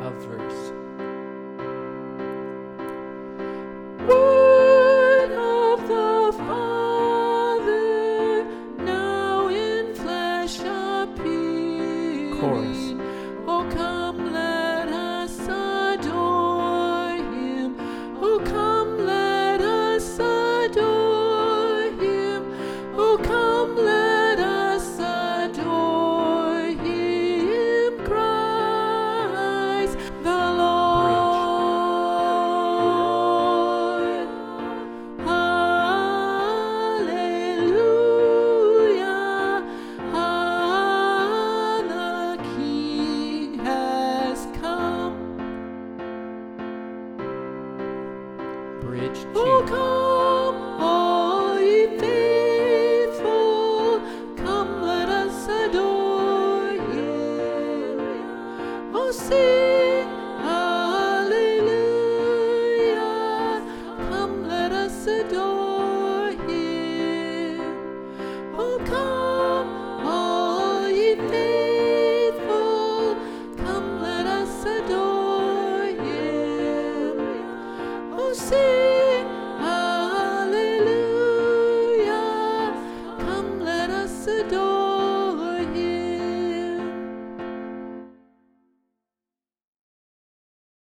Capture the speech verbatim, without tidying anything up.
of verse. Word of the Father, now in flesh appearing. Chorus. Oh, come, let us adore him. Oh, come, let us adore him. Oh, come, let us adore him, Christ the Lord. Hallelujah. Ah, the King has come. Bridge Oh, two. come, all ye faithful, come, let us adore him. Oh, sing.